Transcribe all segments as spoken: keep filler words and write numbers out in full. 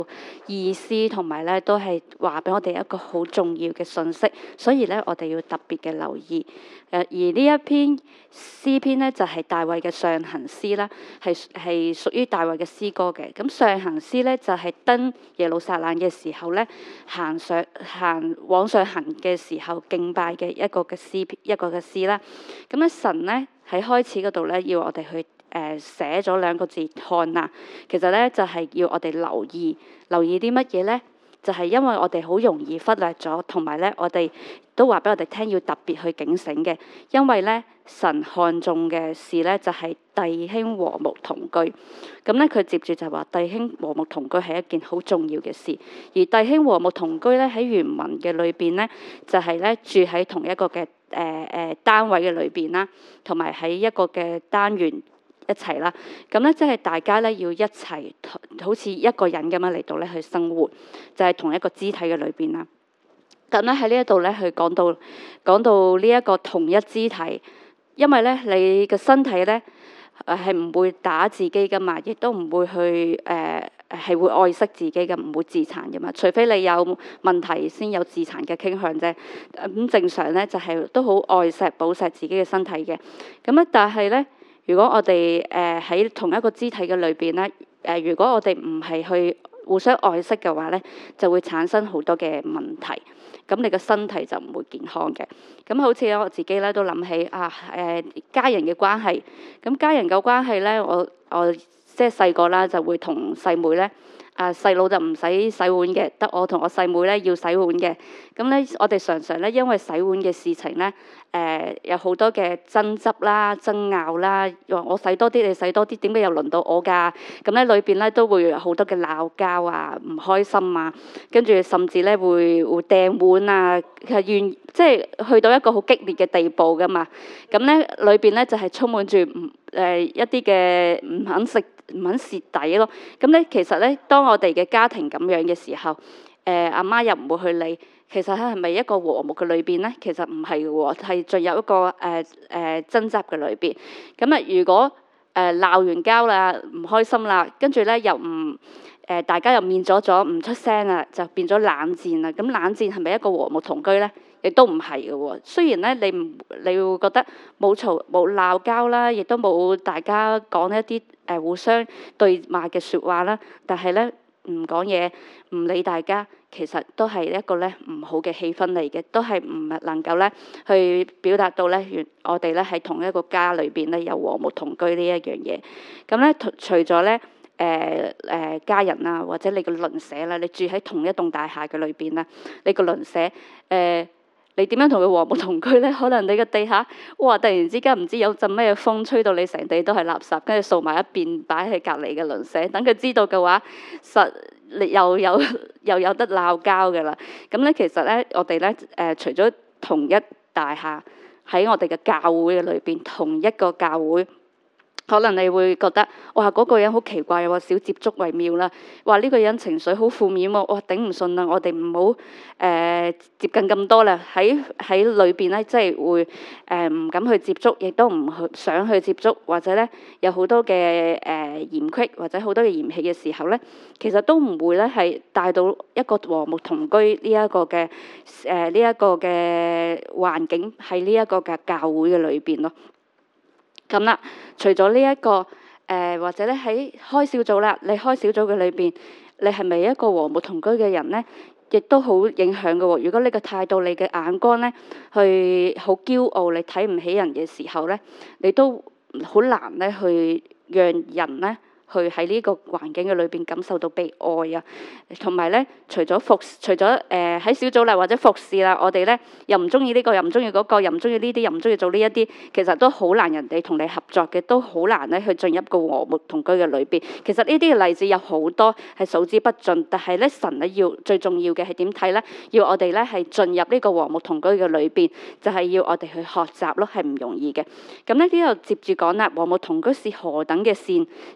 意思，同埋咧都係話俾我哋一個好重要嘅信息，所以咧我哋要特別嘅留意。誒而呢一篇詩篇咧就係、是、大衛嘅上行詩啦，係係屬於大衛嘅詩歌嘅。咁上行詩咧就係、是、登耶路撒冷嘅時候咧，行上行往上行嘅時候敬拜嘅一個嘅詩一個嘅詩啦。咁咧神咧喺開始嗰度咧要我哋去。誒、呃、寫咗兩個字看啊，其實咧就係、是、要我哋留意留意啲乜嘢咧？就係、是、因為我哋好容易忽略咗，同埋咧我哋都話俾我哋聽要特別去警醒嘅，因為咧神看重嘅事咧就係、是、弟兄和睦同居。咁咧佢接住就話弟兄和睦同居係一件好重要嘅事，而弟兄和睦同居咧喺原文嘅裏邊咧就係、是、咧住喺同一個嘅誒誒單位嘅裏邊啦，同埋喺一個嘅單元。一齊啦，咁咧即係大家咧要一齊，好似一個人咁樣嚟到咧去生活，就係、是、同一個肢體嘅裏邊啦。咁咧喺呢一度咧去講到講到呢一個同一肢體，因為咧你嘅身體咧誒係唔會打自己噶嘛，亦都唔會去誒係、呃、會愛惜自己嘅，唔會自殘噶嘛。除非你有問題先有自殘嘅傾向啫。咁正常咧就係、是、都好愛惜保錫自己嘅身體嘅。咁咧但係咧。如果我哋誒喺同一個肢體嘅裏邊咧，誒、呃、如果我哋唔係去互相愛惜嘅話咧，就會產生好多嘅問題，咁你個身體就唔會健康嘅。咁好似我自己咧都諗起啊誒、呃、家人嘅關係，咁家人嘅關係咧，我我即係細個啦，就會同細妹咧。啊細佬就唔使洗碗嘅，得我同我細妹咧要洗碗嘅。咁咧我哋常常咧因為洗碗嘅事情咧，誒、呃、有好多嘅爭執啦、爭拗啦，話我洗多啲你洗多啲，點解又輪到我㗎？咁咧裏邊咧都會有好多嘅鬧交啊、唔開心啊，跟住甚至咧會會掟碗啊，係願即係去到一個好激烈嘅地步㗎嘛。咁咧裏邊咧就係、是、充滿住唔誒一啲嘅唔肯食。唔肯蝕底咯，咁咧其實咧，當我哋嘅家庭咁樣嘅時候，誒阿媽又唔會去理，其實係咪一個和睦嘅裏邊咧？其實唔係嘅喎，係進入一個誒誒、呃呃、爭執嘅裏邊。咁啊，如果誒鬧、呃、完交啦，唔開心啦，跟住咧又唔誒、呃、大家又面咗咗，唔出聲啦，就變咗冷戰啦。咁冷戰係咪一個和睦同居咧？亦都唔係嘅喎，雖然咧你唔你會覺得冇嘈冇鬧交啦，亦都冇大家講一啲誒、呃、互相對罵嘅説話啦，但係咧唔講嘢唔理大家，其實都係一個咧唔好嘅氣氛嚟嘅，都係唔能夠咧去表達到咧原我哋咧喺同一個家裏邊咧有和睦同居呢一樣嘢。咁咧除咗咧誒誒家人啊，或者你個鄰舍啦，你住喺同一棟大廈嘅裏邊啦，你個鄰舍誒。呃你點樣同佢和睦同居咧？可能你個地下，哇！突然之間唔知有陣咩風吹到你成地都係垃圾，跟住掃埋一邊擺喺隔離嘅鄰舍，等佢知道嘅話，實又有又有得鬧交嘅啦。咁咧其實咧，我哋咧誒除咗同一大廈喺我哋嘅教會嘅裏邊，同一個教會。可能你會覺得哇嗰、那個人好奇怪喎，少接觸為妙啦。話呢、這個人情緒好負面喎，哇頂唔順啦，我哋唔好誒接近咁多啦。喺喺裏邊咧，即係會誒唔、呃、敢去接觸，亦都唔去想去接觸，或者咧有好多嘅誒、呃、嫌隙，或者好多嘅嫌棄嘅時候咧，其實都唔會咧係帶到一個和睦同居呢一個嘅誒呢一個嘅環境喺呢一個嘅教會嘅裏邊咯。咁啦，除咗呢一個誒、呃，或者咧喺開小組啦，你開小組嘅裏邊，你係咪一個和睦同居嘅人咧？亦都好影響嘅喎。如果你嘅態度、你嘅眼光咧，去好驕傲，你睇唔起人嘅時候咧，你都好難咧去讓人咧。去喺呢個環境嘅裏邊感受到被愛啊，同埋咧，除咗服，除咗誒喺小組啦或者服侍啦，我哋咧又唔中意呢個，又唔中意嗰個，又唔中意呢啲，又唔中意做呢一啲，其實都好難人哋同你合作嘅，都好難咧去進入一個和睦同居嘅裏邊。其實呢啲嘅例子有好多係數之不盡，但係咧神咧要最重要嘅係點睇咧？要我哋咧係進入呢個和睦同居嘅裏邊，就係、是、要我哋去學習咯，係唔容易嘅。咁咧呢度接住講啦，和睦同居是何等嘅善，善咧。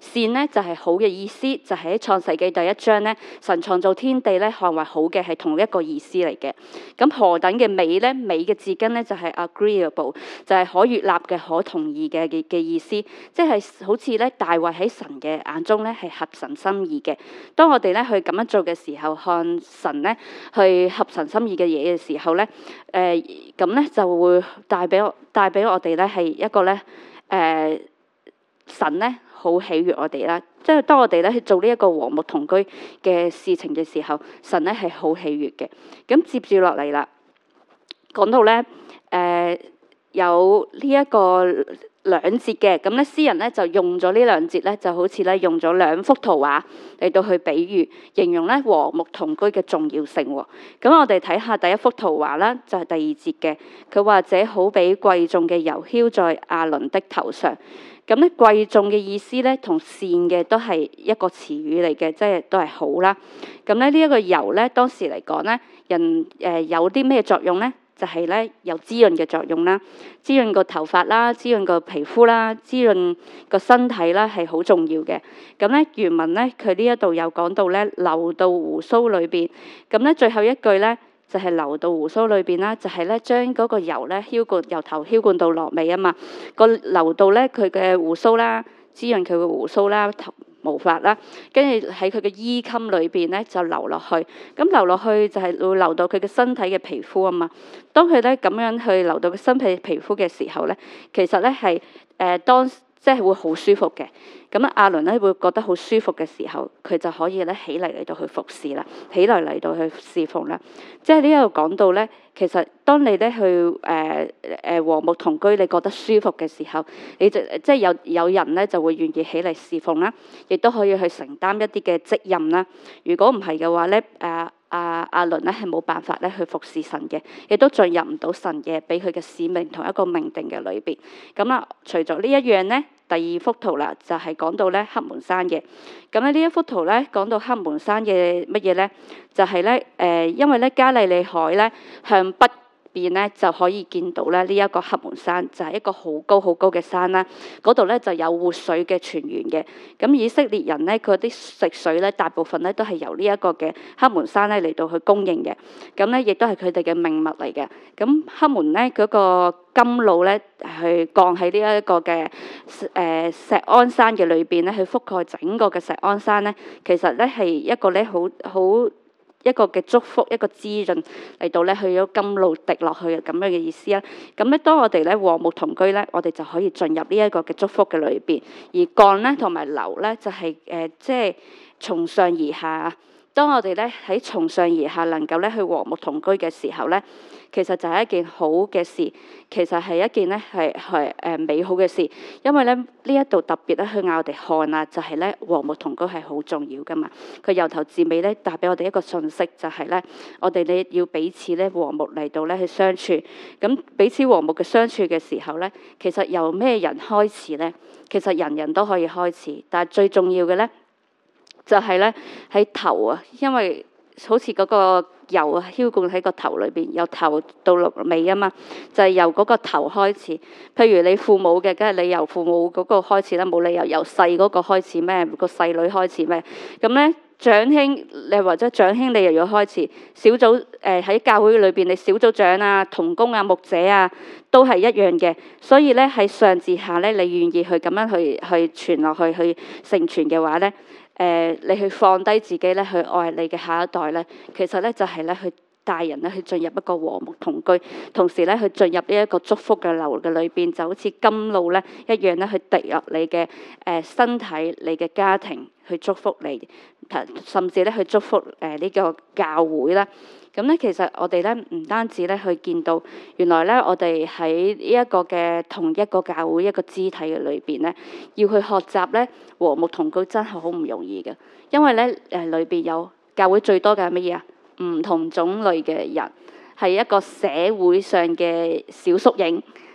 咧就係、是、好嘅意思，就係喺創世記第一章咧，神創造天地咧看為好嘅，係同一個意思嚟嘅。咁何等嘅美咧？美嘅字根咧就係、是、agreeable，就係可悅納嘅、可同意嘅嘅嘅意思，即係好似咧大衛喺神嘅眼中咧係合神心意嘅。當我哋咧去咁樣做嘅時候，看神咧去合神心意嘅嘢嘅時候咧，誒咁咧就會帶俾我帶俾我哋咧係一個咧誒、呃、神咧好喜悅我哋啦。即係當我哋咧去做呢一個和睦同居嘅事情嘅時候，神咧係好喜悅嘅。咁接住落嚟啦，講到咧誒、呃、有呢一個兩節嘅，咁咧詩人咧就用咗呢兩節咧，就好似咧用咗兩幅圖畫嚟到去比喻，形容咧和睦同居嘅重要性喎。咁我哋睇下第一幅圖畫啦，就係、是、第二節嘅，佢話這好比貴重嘅油澆在亞倫的頭上。咁咧貴重嘅意思咧，同善嘅都係一個詞語嚟嘅，即係都係好啦。咁咧呢一個油咧，當時嚟講咧，人誒、呃、有啲咩作用咧？就係咧有滋潤嘅作用啦，滋潤個頭髮啦，滋潤個皮膚啦，滋潤個身體啦，係好重要嘅。咁咧原文咧佢呢一度有講到咧流到鬍鬚裏邊，咁咧最後一句咧就係、是、流到鬍鬚裏邊啦，就係、是、咧將嗰個油咧澆灌由頭澆灌到落尾啊嘛，個流到咧佢嘅鬍鬚啦，滋潤佢嘅鬍鬚啦，頭毛髮啦，跟住喺佢嘅衣襟裏邊咧就流落去，咁流落去就係會流到佢嘅身體嘅皮膚啊嘛。當佢咧咁樣去流到佢身體皮膚嘅時候咧，其實咧係誒當即係會好舒服嘅。咁亞倫咧會覺得好舒服嘅時候，佢就可以咧起嚟嚟到去服侍啦，起嚟嚟到去侍奉啦。即係呢度講到咧，其實當你咧去誒誒、呃、和睦同居，你覺得舒服嘅時候，你就即係有有人咧就會願意起嚟侍奉啦，亦都可以去承擔一啲嘅職任啦。如果唔係嘅話咧，誒阿亞倫咧係冇辦法咧去服侍神嘅，亦都進入唔到神嘅俾佢嘅使命同一個命定嘅裏邊。咁啦，除咗呢一樣咧。第二幅圖啦，就係、是、講到咧黑門山嘅。咁咧呢一幅圖咧講到黑門山嘅乜嘢咧？就係咧誒，因為咧加利利海咧向北邊咧就可以見到咧呢一個黑門山，就係、是、一個好高好高嘅山啦。嗰度咧就有活水嘅泉源嘅。咁以色列人咧佢啲食水咧大部分咧都係由呢一個嘅黑門山咧嚟到去供應嘅。咁咧亦都係佢哋嘅命脈嚟嘅。咁黑門咧嗰、那個甘露咧去降喺呢一個嘅誒、呃、錫安山嘅裏邊咧，去覆蓋整個嘅錫安山咧，其實咧係一個咧好好一個嘅祝福，一個滋潤嚟到咧去咗甘露滴落去嘅咁樣嘅意思啦。咁咧當我哋咧和睦同居咧，我哋就可以進入呢一個嘅祝福嘅裏邊，而降咧同埋流咧就係、是、誒、呃、即係從上而下。當我哋咧喺從上而下能夠咧去和睦同居嘅時候咧，其實就係一件好嘅事，其實係一件咧係係誒美好嘅事，因為咧呢一度特別咧去嗌我哋看啊，就係咧和睦同居係好重要噶嘛。佢由頭至尾咧帶俾我哋一個訊息，就係咧我哋咧要彼此咧和睦嚟到咧去相處。咁彼此和睦嘅相處嘅時候咧，其實由咩人開始咧？其實人人都可以開始，但係最重要嘅咧。就係咧喺頭啊，因為好似嗰個油啊澆灌喺個頭裏邊，由頭到落尾啊嘛，就係、是、由嗰個頭開始。譬如你父母嘅，梗係你由父母嗰個開始啦，冇理由由細嗰個開始咩？個細女開始咩？咁咧長兄你或者長兄你又要開始小組誒喺、呃、教會裏邊，你小組長啊、同工啊、牧者啊都係一樣嘅。所以咧喺上至下咧，你願意去咁樣去去傳落去去成傳嘅話咧。誒、呃，你去放低自己咧，去愛你嘅下一代咧，其實咧就係、是、咧去帶人咧去進入一個和睦同居，同時咧去進入呢一個祝福嘅流嘅裏邊，就好似甘露咧一樣咧去滴入你嘅誒、呃、身體、你嘅家庭，去祝福你，甚至咧去祝福誒呢、呃這個教會啦。咁咧，其實我哋咧唔單止咧去見到，原來咧我哋喺呢一個嘅同一個教會一個肢體嘅裏邊咧，要去學習咧和睦同居真係好唔容易嘅，因為咧誒裏邊有教會最多嘅係乜嘢啊？唔同種類嘅人，係一個社會上嘅小縮影，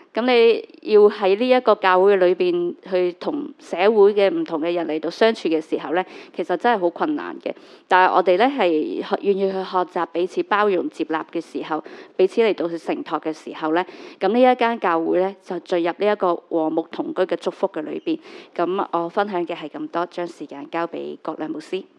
咁你要喺呢一個教會裏邊去同社會嘅唔同嘅人嚟到相處嘅時候咧，其實真係好困難嘅。但係我哋咧係願意去學習彼此包容接納嘅時候，彼此嚟到去承托嘅時候咧，咁呢一間教會咧就進入呢一個和睦同居嘅祝福嘅裏邊。咁我分享嘅係咁多，將時間交俾郭亮牧師。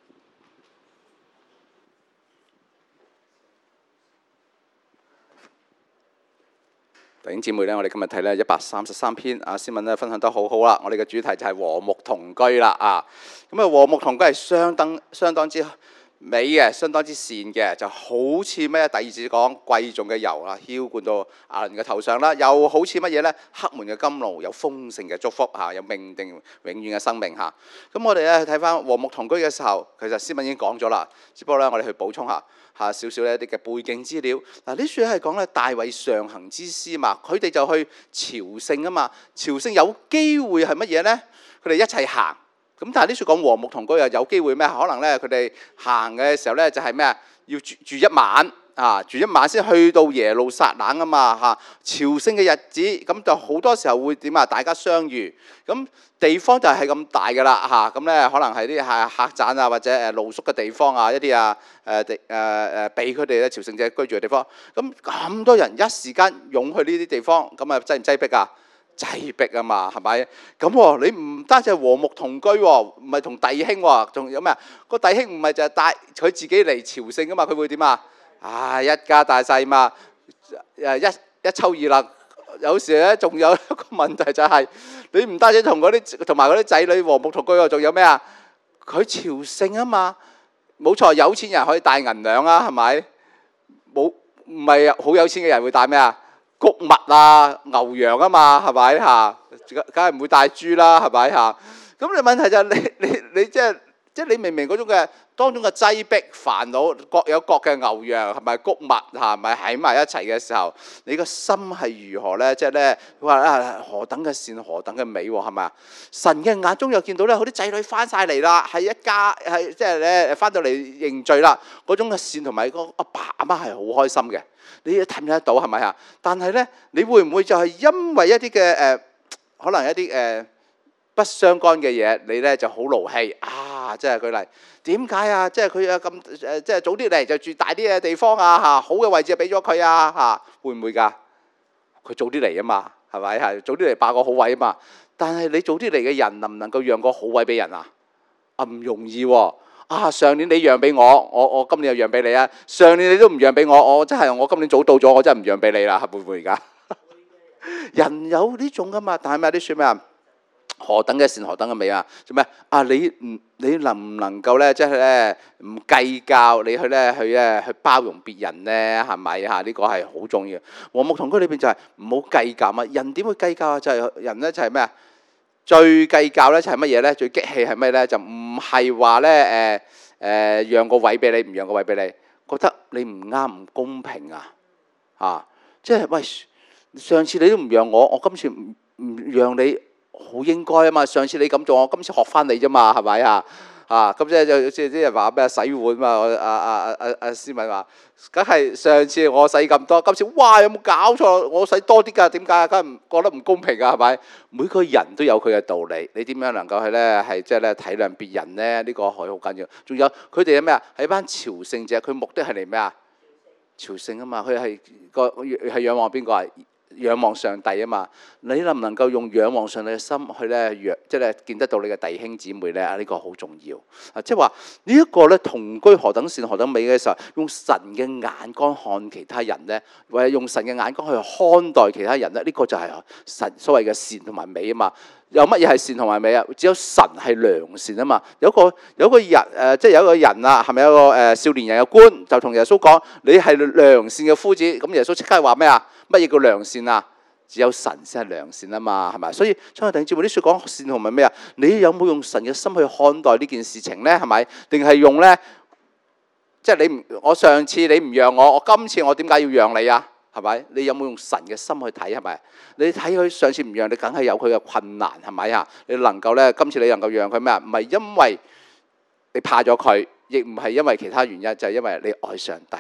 弟兄姊妹咧，我哋今日睇咧一百三十三篇，阿詩敏咧分享得好好啦。我哋嘅主題就係和睦同居啦啊！咁啊，和睦同居係相當相當之美嘅，相當之善嘅，就好似咩？第二節講貴重嘅油啊，澆灌到亞倫嘅頭上啦，又好似乜嘢咧？黑門嘅甘露，有豐盛嘅祝福嚇，有命定永遠嘅生命嚇。咁我哋咧睇翻和睦同居嘅時候，其實詩敏已經講咗啦，只不過咧我哋去補充下。嚇少少一啲嘅背景資料嗱，呢書係講咧大衛上行之詩嘛，佢哋就去朝聖啊嘛，朝聖有機會係乜嘢咧？佢哋一齊行，咁但係呢書講和睦同居又有機會咩？可能咧佢哋行嘅時候咧就係咩啊？要住住一晚啊，住一晚先去到耶路撒冷啊嘛嚇，朝聖嘅日子咁就好多時候會點啊？大家相遇咁。地方就係咁大㗎啦嚇，咁咧可能係啲係客棧啊，或者誒露宿嘅地方啊，一啲啊誒地誒誒俾佢哋咧朝聖者居住嘅地方。咁咁多人一時間湧去呢啲地方，咁啊擠唔擠逼啊？擠逼啊嘛，係咪？咁你唔單止係和睦同居喎，唔係同弟兄喎，仲有咩啊？個弟兄唔係就係帶佢自己嚟朝聖㗎嘛，佢會點啊？啊一家大細嘛，誒一一抽二勒。有時咧，仲有一個問題就係、是，你唔單止同嗰啲同埋嗰啲仔女和睦同居喎，仲有咩啊？佢朝聖啊嘛，冇錯，有錢人可以帶銀兩啊，係咪？冇唔係好有錢嘅人會帶咩啊？穀物啊、牛羊啊嘛，係咪嚇？梗係唔會帶豬啦，係咪嚇？咁你問題就係你你你即係即係你明明嗰種嘅當中嘅擠迫煩惱，各有各嘅牛羊係咪穀物係咪喺埋一齊嘅時候，你個心係如何咧？即係咧，佢話啊何等嘅善，何等嘅美喎，係咪啊？神嘅眼中又見到咧，好啲仔女翻晒嚟啦，係一家係即係咧翻到嚟認罪啦，嗰種嘅善同埋個阿爸阿媽係好開心嘅，你睇唔睇得到係咪啊？但係咧，你會唔會就係因為一啲嘅誒，可能一啲誒、呃、不相干嘅嘢，你咧就好勞氣啊？即係舉例，點解啊？即係佢啊咁誒，即係早啲嚟就住大啲嘅地方啊嚇，好嘅位置俾咗佢啊嚇，會唔會㗎？佢早啲嚟啊嘛，係咪係早啲嚟霸個好位啊嘛？但係你早啲嚟嘅人能唔能夠讓個好位俾人啊？啊唔容易喎！啊上年你讓俾我，我我今年又讓俾你啊！上年你都唔讓俾我，我真係我今年早到咗，我真係唔讓俾你啦，會唔會㗎？人有呢種㗎嘛，但係咩啲説咩啊？何等嘅善，何等嘅美啊！做咩啊？你唔你能唔能夠咧，即係咧唔計較，你去咧去咧去包容別人咧，係咪嚇？呢個係好重要。和睦同居裏邊就係唔好計較啊！人點會計較啊？就係人咧就係咩啊？最計較咧就係乜嘢咧？最激氣係咩咧？就唔係話咧誒誒讓個位俾你，唔讓個位俾你，覺得你唔啱唔公平啊！啊，即係喂，上次你都唔讓我，我今次唔唔讓你。好應該啊嘛！上次你咁做，我今次學翻你啫嘛，係咪啊？啊咁即係就即係啲人話咩洗碗嘛？阿阿阿阿阿詩敏話，梗係上次我洗咁多，今次哇有冇搞錯？我洗多啲㗎，點解？梗係唔覺得唔公平啊？係咪？每個人都有佢嘅道理，你點樣能夠去咧係即係咧體諒別人咧？呢個係好緊要。仲有佢哋係咩啊？係一班朝聖者，佢目的係嚟咩啊？朝聖啊嘛，佢係個係仰望邊個啊？仰望上帝啊嘛，你能唔能夠用仰望上帝嘅心去咧，即係見得到你嘅弟兄姊妹咧？啊，呢個好重要啊！即係話呢一個咧同居何等善何等美嘅時候，用神嘅眼光看其他人咧，或者用神嘅眼光去看待其他人咧，呢個就係神所謂嘅善同埋美啊嘛。有乜嘢係善同埋美啊？只有神係良善啊嘛。有個有個人誒、呃，即係有一個人啊，係咪有個誒、呃、少年人嘅官就同耶穌講：你係良善嘅夫子。咁耶穌即刻話咩啊？乜嘢叫良善啊？只有神先係良善啊嘛，係咪？所以親愛弟兄姊妹，呢書講善同埋咩啊？你有冇用神嘅心去看待呢件事情咧？係咪？定係用咧？即係你唔，我上次你唔讓我，我今次我點解要讓你啊？係咪？你有冇用神嘅心去睇？係咪？你睇佢上次唔讓你，梗係有佢嘅困難，係咪啊？你能夠咧，今次你能夠讓佢咩啊？唔係因為你怕咗佢，亦唔係因為其他原因，就係因為你愛上帝。係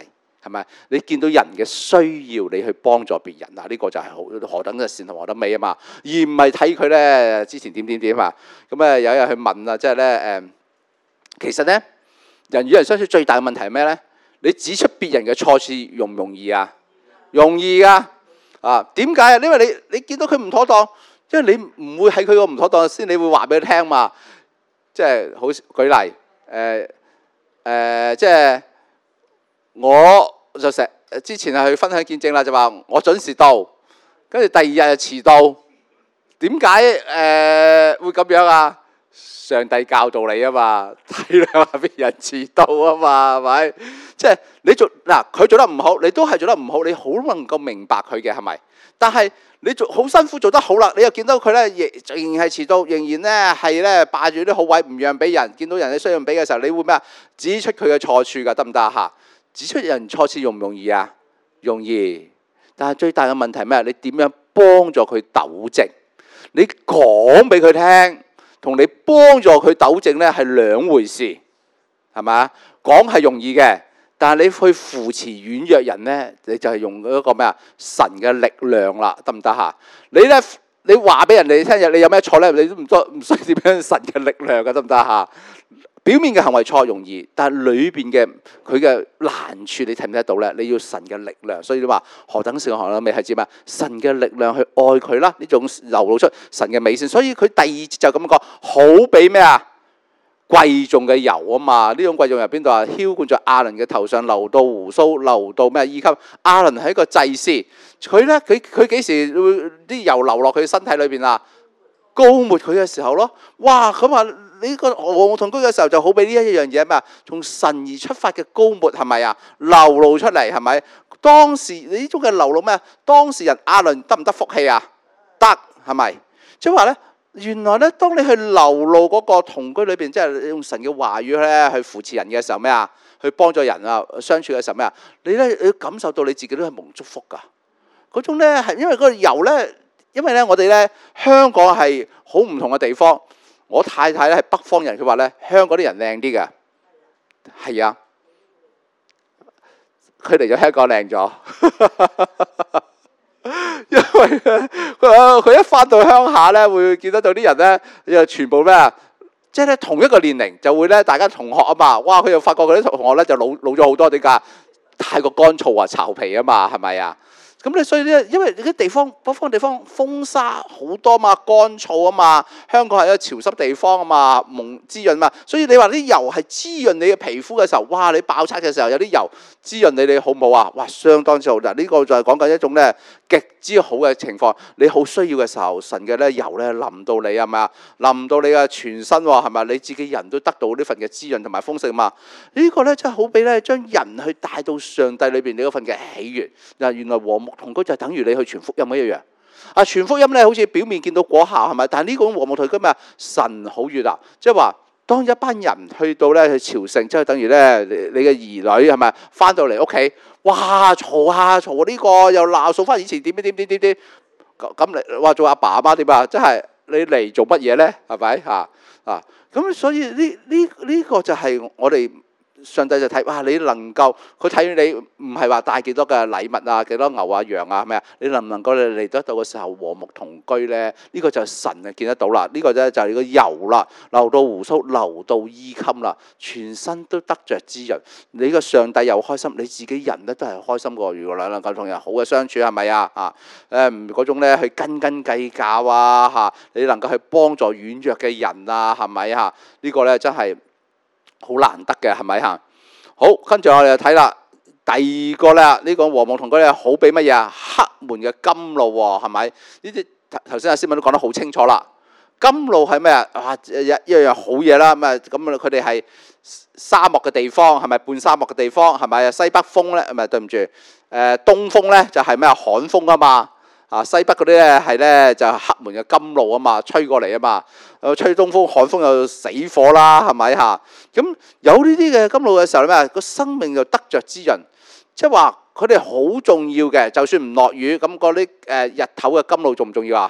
係咪？你見到人嘅需要，你去幫助別人啊，呢、這個就係好何等嘅善同何等美啊嘛，而唔係睇佢咧之前點點點啊。咁啊有人去問啊，即係咧誒，其實咧人與人相處最大嘅問題係咩咧？你指出別人嘅錯處容唔容易啊？容易噶啊？點解啊？因為你你見到佢唔妥當，因為你唔會喺佢個唔妥當先，你會話俾佢聽嘛。即係好舉例誒誒、呃呃，即係我就成之前係去分享見證啦，就話我準時到，跟住第二日就遲到。點解誒會咁樣啊？上帝教導你啊嘛，體諒下別人遲到啊嘛，係咪？即係你做嗱，佢做得唔好，你都係做得唔好，你好能夠明白佢嘅係咪？但係你做好辛苦做得好啦，你又見到佢咧，仍然係遲到，仍然咧係咧霸住啲好位唔讓俾人，見到人哋需要俾嘅時候，你會咩啊？指出佢嘅錯處㗎，得唔得啊？嚇，指出人錯處容唔容易啊？容易，但係最大嘅問題係咩？你點樣幫助佢糾正？你講俾佢聽，同你幫助佢糾正咧係兩回事，係咪？講係容易嘅。但係你去扶持軟弱人咧，你就係用嗰個咩啊？神嘅力量啦，得唔得嚇？你咧，你話俾人哋聽，你有咩錯咧？你都唔多唔需要點樣神嘅力量嘅，得唔得嚇？表面嘅行為錯容易，但係裏邊嘅佢嘅難處，你睇唔睇到咧？你要神嘅力量，所以你話何等善何等美係指咩？神嘅力量去愛佢啦，呢種流露出神嘅美善。所以佢第二節就咁講，好比咩啊？貴重嘅油啊嘛，呢種貴重油邊度啊？澆灌在亞倫嘅頭上，流到鬍鬚，流到咩衣襟。亞倫係一個祭司，佢咧佢佢幾時會啲油流落佢身體裏邊啊？膏抹佢嘅時候咯。哇！咁啊，呢個和睦同居嘅時候就好比呢一樣嘢咩？從神而出發嘅膏抹係咪啊？流露出嚟係咪？當時你呢種嘅流露咩？當事人亞倫得唔得福氣啊？得係咪？即係話咧。原來咧，當你去流露嗰個同居裏邊，即係用神嘅話語咧去扶持人嘅時候咩啊？去幫助人啊相處嘅時候咩啊？你咧你感受到你自己都係蒙祝福噶。嗰種咧係因為嗰個油咧，因為咧我哋咧香港係好唔同嘅地方。我太太咧係北方人，佢話咧香港啲人靚啲嘅，係啊，佢嚟咗香港靚咗。因為咧，佢一翻到鄉下咧，會見得到啲人咧，又全部咩啊？即係咧同一個年齡就會咧，大家同學啊嘛。哇！佢又發覺佢啲同學咧就老老咗好多，點解？太過乾燥啊，巢皮啊嘛，係咪啊？咁你所以咧，因為啲地方北方地方風沙好多嘛，乾燥啊嘛。香港係一個潮濕地方啊嘛，蒙滋潤嘛。所以你話啲油係滋潤你嘅皮膚嘅時候，哇！你爆拆嘅時候有啲油滋潤你，你好唔好啊？哇！相當之好。嗱，呢個就係講緊一種咧極之好嘅情況。你好需要嘅時候，神嘅咧油咧淋到你係咪啊？淋到你嘅全身喎，係咪？你自己人都得到呢份嘅滋潤同埋豐盛嘛？呢個咧真係好比咧將人去帶到上帝裏邊你嗰份嘅喜悅。嗱，原來和睦同居就等於你去傳福音一樣。啊，傳福音咧好似表面見到果效係咪？但係呢個和睦同居咩啊？神好悅納，即係話當一班人去到咧去朝聖，即係等於咧你嘅兒女係咪翻到嚟屋企？哇！嘈下嘈呢個又鬧數翻以前點點點點點點咁你話做阿爸阿媽點啊？即係你嚟做乜嘢咧？係咪嚇啊？咁所以呢呢呢個就係我哋。上帝就睇哇！你能夠佢睇你唔係話帶幾多嘅禮物啊，幾多牛啊羊啊，係咪啊？你能唔能夠嚟得到嘅時候和睦同居咧？呢、這個就係神啊見得到啦。呢、這個咧就係你個油啦，流到鬍鬚，流到衣襟啦，全身都得着滋潤。你個上帝又開心，你自己人咧都係開心過。如果兩能夠同人好嘅相處係咪啊？啊誒嗰種咧去斤斤計較啊嚇，你能夠去幫助軟弱嘅人啊係咪啊？呢、這個咧真係。好難得嘅係咪嚇？好，跟住我哋就睇啦。第二個咧，呢、這個和睦同居咧，好比乜嘢啊？黑門嘅甘露喎，係咪？呢啲頭先阿師母都講得好清楚啦。甘露係咩啊？哇，一一樣好嘢啦。咁啊，咁佢哋係沙漠嘅地方，係咪半沙漠嘅地方？係咪啊？西北風咧，唔係對唔住，誒東風咧就係咩啊？旱風啊嘛。啊，西北嗰啲咧係咧就黑門嘅甘露啊嘛，吹過嚟啊嘛，又吹東風，旱風又死火啦，係咪嚇？咁有呢啲嘅甘露嘅時候咧，個生命就得着滋潤，即係話佢哋好重要嘅。就算唔落雨，咁嗰啲誒日頭嘅甘露重唔重要啊？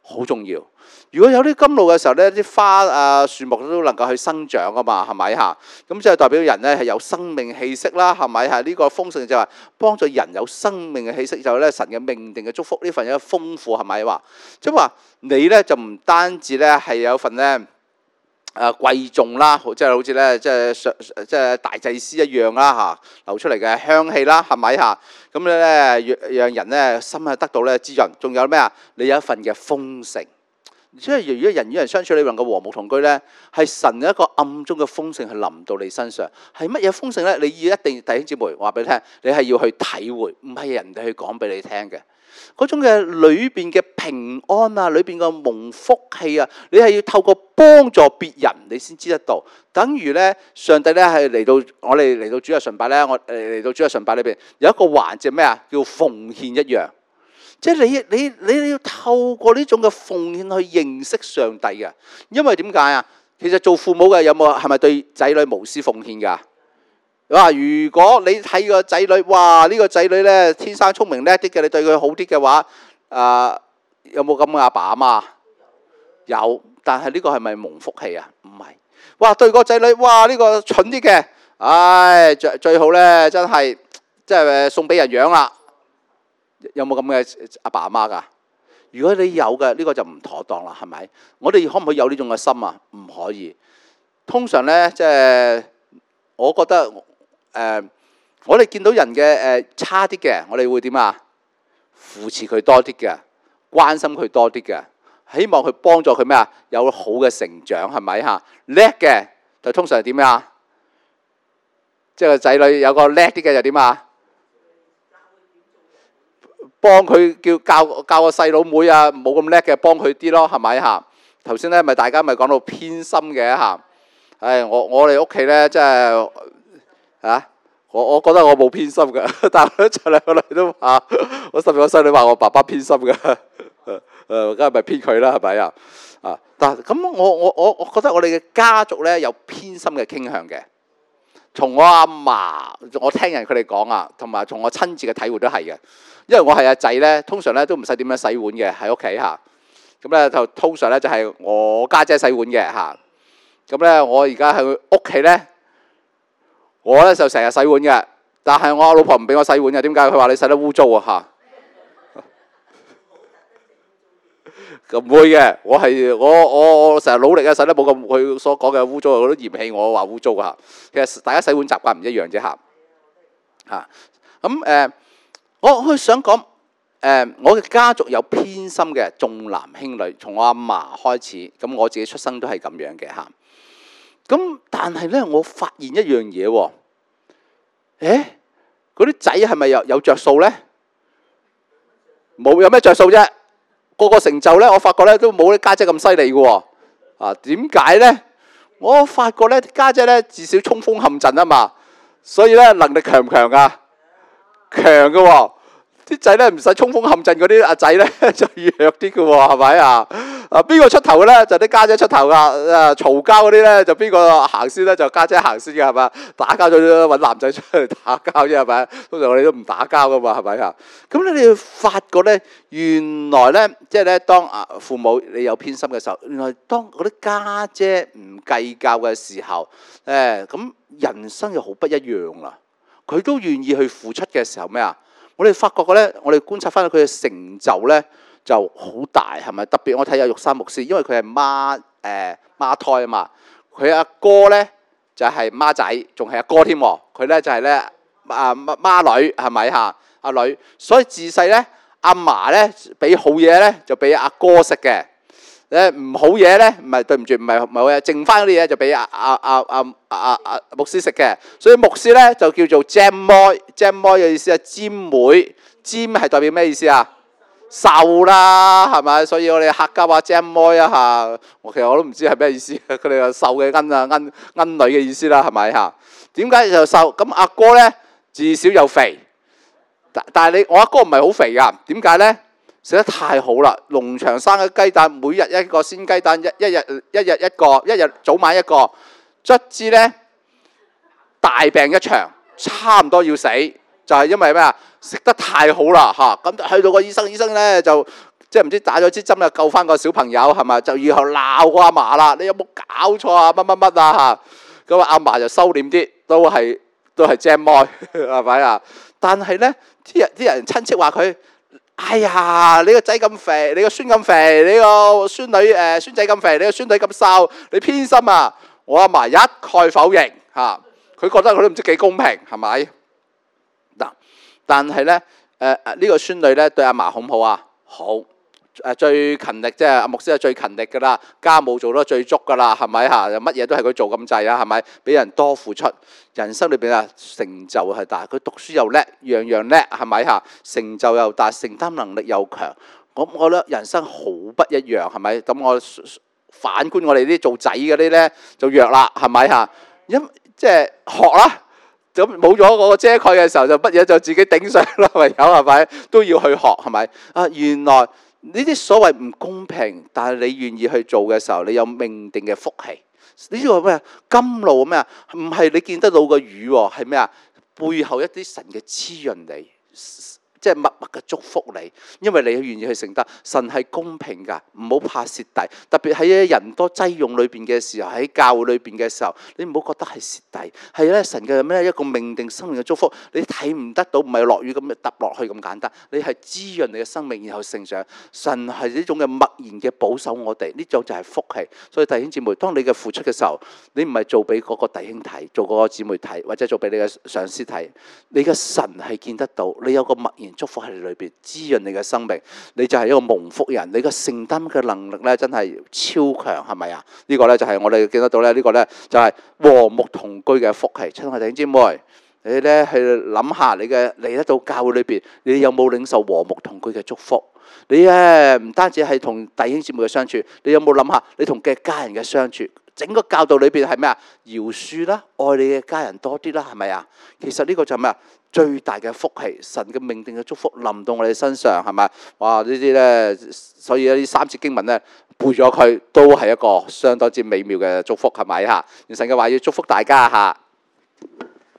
好重要。如果有啲甘露嘅時候咧，啲花啊樹木都能夠去生長啊嘛，係咪嚇？咁即係代表人咧係有生命氣息啦，係咪嚇？呢個豐盛就係幫助人有生命嘅氣息，就係咧神嘅命定嘅祝福，呢份有豐富係咪話？即係話你咧就唔單止咧係有份咧誒貴重啦，即係好似咧即係上即係大祭司一樣啦嚇，流出嚟嘅香氣啦，係咪嚇？咁咧讓讓人咧心係得到咧滋潤，仲有咩啊？你有一份嘅豐盛。即係如果人與人相處，你能夠和睦同居咧，係神一個暗中嘅豐盛係臨到你身上。係乜嘢豐盛咧？你要一定弟兄姊妹話俾你聽，你係要去體會，唔係人哋去講俾你聽嘅。嗰種嘅裏邊嘅平安啊，裏邊嘅蒙福氣啊，你係要透過幫助別人，你先知得到。等於咧，上帝咧係嚟到我哋嚟到主日崇拜咧，我誒嚟到主日崇拜裏邊有一個環節咩啊？叫奉獻一樣。即係你你你要透過呢種嘅奉獻去認識上帝嘅，因為點解啊？其實做父母嘅有冇係咪對仔女無私奉獻㗎？哇！如果你睇個仔女，哇呢個仔女咧天生聰明叻啲嘅，你對佢好啲嘅話，誒有冇咁嘅阿爸阿媽？有，但係呢個係咪蒙福氣啊？唔係。哇！對個仔女，哇呢個蠢啲嘅，唉最最好咧，真係即係送俾人養啦。有冇咁嘅阿爸阿媽㗎？如果你有嘅，呢個就唔妥當啦，係咪？我哋可唔可以有呢種嘅心啊？唔可以。通常咧，即係我覺得誒，我哋見到人嘅誒差啲嘅，我哋會點啊？扶持佢多啲嘅，關心佢多啲嘅，希望佢幫助佢咩啊？有好嘅成長係咪嚇？叻嘅就通常係點啊？即係個仔女有個叻啲嘅就點啊？幫佢叫教教個細佬妹啊，冇咁叻嘅幫佢啲咯，係咪嚇？頭先咧咪大家咪講到偏心嘅嚇，唉我我哋屋企咧真係嚇，我我覺得我冇偏心嘅，但係就兩個女都話，我十個細女話我爸爸偏心嘅，誒誒，梗係咪偏佢啦？係咪啊？啊，但係咁我我我我覺得我哋嘅家族咧有偏心嘅傾向嘅。從我阿嫲，我聽人佢哋講啊，同埋從我親自嘅體會都係嘅。因為我係阿仔咧，通常咧都唔使點樣洗碗嘅喺屋企嚇。咁咧就通常咧就係我家姐洗碗嘅嚇。咁咧我而家喺屋企咧，我咧就成日洗碗嘅，但係我老婆唔俾我洗碗嘅。點解？佢話你洗得污糟啊嚇。咁唔會嘅，我係我我我成日努力嘅，洗得冇咁佢所講嘅污糟，佢都嫌棄我話污糟嚇。其實大家洗碗習慣唔一樣啫嚇。嚇咁誒，我我想講誒，我嘅家族有偏心嘅重男輕女，從我阿嫲開始，咁我自己出生都係咁樣嘅嚇。咁但係咧，我發現一樣嘢喎，誒嗰啲仔係咪有有著數咧？冇，有咩著數啫？個個成就咧，我發覺咧都冇啲家姐咁犀利嘅喎。啊，點解咧？我發覺咧，家姐咧至少衝鋒陷陣啊嘛，所以咧能力強唔強啊？強嘅喎。啲仔咧唔使衝鋒陷陣，嗰啲阿仔咧就弱啲嘅喎，係咪啊？啊邊個出頭嘅咧？就啲家姐出頭噶。啊嘈交嗰啲咧就邊個行先咧？就家姐行先嘅係咪？打交咗揾男仔出嚟打交啫係咪？通常我哋都唔打交噶嘛係咪啊？咁你哋發覺咧，原來咧即係咧當啊父母你有偏心嘅時候，原來當嗰啲家姐唔計較嘅時候，誒咁人生又好不一樣啦。佢都願意去付出嘅時候咩啊？我哋發覺嘅咧，我哋觀察翻佢嘅成就咧就好大，係咪？特別我睇下玉山牧師，因為佢係孖誒孖胎啊嘛，佢阿哥咧就係孖仔，仲係阿哥添喎。佢咧就係咧啊孖孖女，係咪嚇？阿女，所以自細咧阿嫲咧俾好嘢咧就俾阿哥食嘅，誒唔好嘢咧唔係對唔住，唔係唔係好嘢，剩翻嗰啲嘢就俾阿阿阿阿阿阿牧師食嘅。所以牧師咧就叫做 Jam 妹 ，Jam 妹嘅意思係尖妹，尖係代表咩意思啊？瘦啦，係咪？所以我哋客家話 Jam 妹啊嚇，我其實我都唔知係咩意思，佢哋話瘦嘅奀啊奀奀女嘅意思啦，係咪嚇？點解就瘦？咁阿哥咧至少又肥，但但係你我阿哥唔係好肥㗎，點解咧？食得太好啦！農場生嘅雞蛋，每日一個鮮雞蛋，一一日一日一個，一日早晚一個。卒之咧大病一場，差唔多要死，就係因為咩啊？食得太好啦嚇！咁去到個醫生，醫生咧就即係唔知打咗支針又救翻個小朋友係咪？就以後鬧個阿嫲啦，你有冇搞錯啊？乜乜乜啊嚇！咁阿嫲就收斂啲，都係都係正愛係咪啊？但係咧，啲人啲人親戚話佢：哎呀，你個仔咁肥，你個孫咁肥，你個孫女誒孫仔咁肥，你個孫女咁瘦，你偏心啊！我阿嫲一概否認嚇，佢覺得佢都唔知幾公平係咪？嗱，但係咧誒誒呢個孫女咧對阿嫲好唔好啊？好誒，最勤力即係阿牧師係最勤力噶啦，家務做得最足噶啦，係咪嚇？乜嘢都係佢做咁滯啊，係咪？比人多付出，人生裏邊啊成就係大，佢讀書又叻，樣樣叻，係咪嚇？成就又大，承擔能力又強。咁我覺得人生好不一樣，係咪？咁我反觀我哋啲做仔嗰啲咧就弱啦，係咪嚇？因即係學啦。咁冇咗嗰個遮蓋嘅時候，就乜嘢就自己頂上啦，唯有係咪都要去學係咪？啊，原來呢啲所謂唔公平，但係你願意去做嘅時候，你有命定嘅福氣。呢個咩啊？甘露咩啊？唔係你見得到個魚喎，係咩啊？背後一啲神嘅滋潤你。即係默默嘅祝福你，因為你願意去承擔。神係公平㗎，唔好怕蝕底。特別喺人多擠擁裏邊嘅時候，喺教會裏邊嘅時候，你唔好覺得係蝕底，係咧神嘅咩一個命定生命嘅祝福。你睇唔得到，唔係落雨咁揼落去咁簡單。你係滋潤你嘅生命，然後成長。神係呢種嘅默然嘅保守我哋，呢種就係福氣。所以弟兄姊妹，當你嘅付出嘅時候，你唔係做俾嗰個弟兄睇，做嗰個姊妹睇，或者做俾你嘅上司睇，你嘅神係見得到，你有個默然祝福喺你裏邊滋潤你嘅生命，你就係一個蒙福人。你嘅承擔嘅能力咧，真係超強，係咪啊？呢個咧就係我哋見得到咧，呢個咧就係和睦同居嘅福氣。親愛弟兄姊妹，你咧去諗下，你嘅嚟得到教會裏邊，你有冇領受和睦同居嘅祝福？你咧唔單止係同弟兄姊妹嘅相處，你有冇諗下你同嘅家人嘅相處？整個教導裏邊係咩啊？饒恕啦，愛你嘅家人多啲啦，係咪啊？其實呢個就係咩啊？最大嘅福氣，神嘅命定嘅祝福臨到我哋身上，係咪？哇！呢啲咧，所以呢三節經文咧背咗佢，都係一個相當之美妙嘅祝福，係咪嚇？願神嘅話要祝福大家嚇。